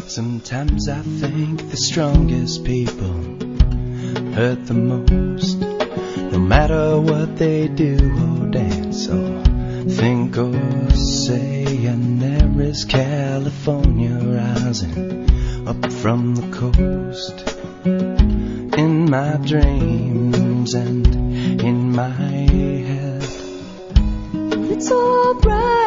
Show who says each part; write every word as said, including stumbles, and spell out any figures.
Speaker 1: Sometimes I think the strongest people hurt the most. No matter what they do or dance or think or say. And there is California rising up from the coast, in my dreams and in my head.
Speaker 2: It's all bright